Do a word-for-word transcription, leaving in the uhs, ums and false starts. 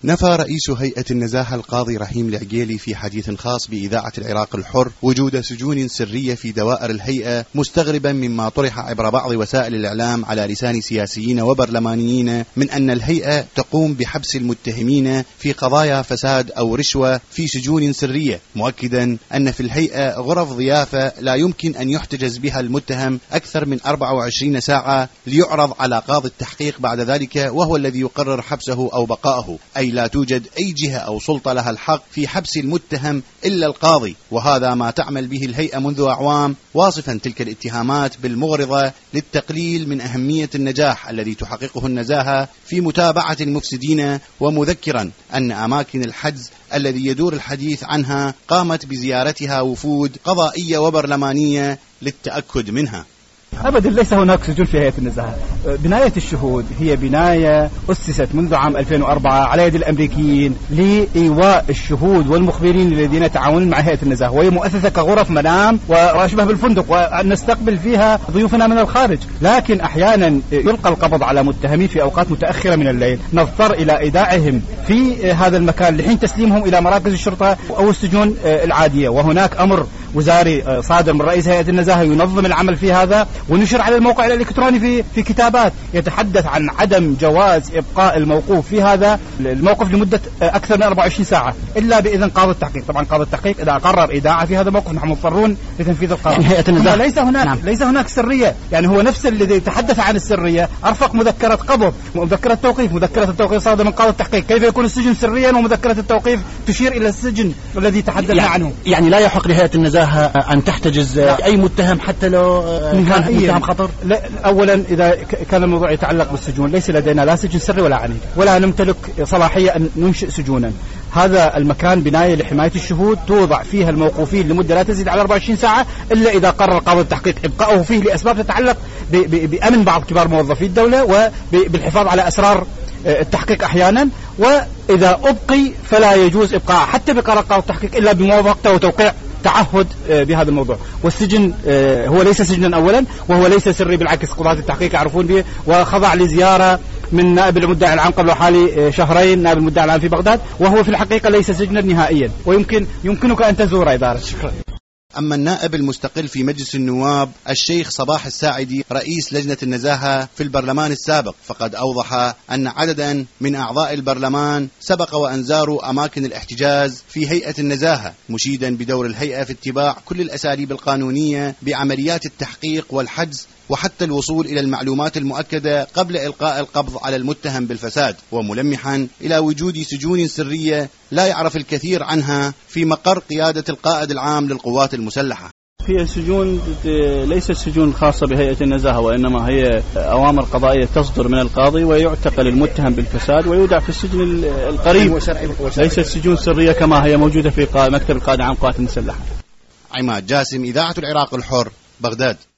نفى رئيس هيئة النزاهة القاضي رحيم العقيلي في حديث خاص بإذاعة العراق الحر وجود سجون سرية في دوائر الهيئة، مستغربا مما طرح عبر بعض وسائل الإعلام على لسان سياسيين وبرلمانيين من أن الهيئة تقوم بحبس المتهمين في قضايا فساد أو رشوة في سجون سرية، مؤكدا أن في الهيئة غرف ضيافة لا يمكن أن يحتجز بها المتهم أكثر من أربع وعشرين ساعة ليعرض على قاضي التحقيق بعد ذلك، وهو الذي يقرر حبسه أو بقائه، أي لا توجد أي جهة أو سلطة لها الحق في حبس المتهم إلا القاضي، وهذا ما تعمل به الهيئة منذ أعوام، واصفا تلك الاتهامات بالمغرضة للتقليل من أهمية النجاح الذي تحققه النزاهة في متابعة المفسدين، ومذكرا أن أماكن الحجز الذي يدور الحديث عنها قامت بزيارتها وفود قضائية وبرلمانية للتأكد منها. أبدا ليس هناك سجون في هيئة النزاهة. بناية الشهود هي بناية أسست منذ عام ألفين وأربعة على يد الأمريكيين لإيواء الشهود والمخبرين الذين يتعاونون مع هيئة النزاهة، وهي مؤسسة كغرف منام وأشبه بالفندق، ونستقبل فيها ضيوفنا من الخارج، لكن أحيانا يلقى القبض على متهمين في أوقات متأخرة من الليل، نضطر إلى إيداعهم في هذا المكان لحين تسليمهم إلى مراكز الشرطة أو السجون العادية. وهناك أمر وزاري صادر من رئيس هيئة النزاهة ينظم العمل في هذا، ونشر على الموقع الإلكتروني في في كتابات يتحدث عن عدم جواز إبقاء الموقوف في هذا الموقف لمدة أكثر من أربع وعشرين ساعة إلا بإذن قاضي التحقيق. طبعا قاضي التحقيق إذا قرر إيداعه في هذا الموقف نحن مضطرون لتنفيذ القرار. يعني هيئة النزاهة ليس هناك نعم. ليس هناك سرية، يعني هو نفس الذي يتحدث عن السرية أرفق مذكرة قبض، مذكرة توقيف، مذكرة التوقيف صادرة من قاضي التحقيق، كيف يكون السجن سريا ومذكرة التوقيف تشير إلى السجن الذي تحدثنا يعني عنه؟ يعني لا يحق لهيئة النزاهة أن تحتجز أي متهم حتى لو كان متهم خطر؟ أولا إذا كان الموضوع يتعلق بالسجون ليس لدينا لا سجن سري ولا عنيد، ولا نمتلك صلاحية أن ننشئ سجونا. هذا المكان بناية لحماية الشهود توضع فيها الموقوفين لمدة لا تزيد على أربع وعشرين ساعة إلا إذا قرر قاضي التحقيق إبقاؤه فيه لأسباب تتعلق بأمن بعض كبار موظفي الدولة وبالحفاظ على أسرار التحقيق أحيانا، وإذا أبقي فلا يجوز إبقاء حتى بقرار قاضي التحقيق إلا بموافقته وتوقيع تعهد بهذا الموضوع. والسجن هو ليس سجنا أولا، وهو ليس سري، بالعكس قضاة التحقيق يعرفون به، وخضع لزيارة من نائب المدعي العام قبل حوالي شهرين، نائب المدعي العام في بغداد، وهو في الحقيقة ليس سجنا نهائيا، ويمكن يمكنك أن تزور إدارة. شكرا. أما النائب المستقل في مجلس النواب الشيخ صباح الساعدي رئيس لجنة النزاهة في البرلمان السابق، فقد أوضح أن عددا من أعضاء البرلمان سبق وأن زاروا أماكن الاحتجاز في هيئة النزاهة، مشيدا بدور الهيئة في اتباع كل الأساليب القانونية بعمليات التحقيق والحجز وحتى الوصول إلى المعلومات المؤكدة قبل إلقاء القبض على المتهم بالفساد، وملمحا إلى وجود سجون سرية لا يعرف الكثير عنها في مقر قيادة القائد العام للقوات المسلحة. هي سجون ليست سجون خاصة بهيئة النزاهة، وإنما هي أوامر قضائية تصدر من القاضي ويعتقل المتهم بالفساد ويودع في السجن القريب، ليست سجون سرية كما هي موجودة في مكتب القائد العام للقوات المسلحة. عماد جاسم، إذاعة العراق الحر، بغداد.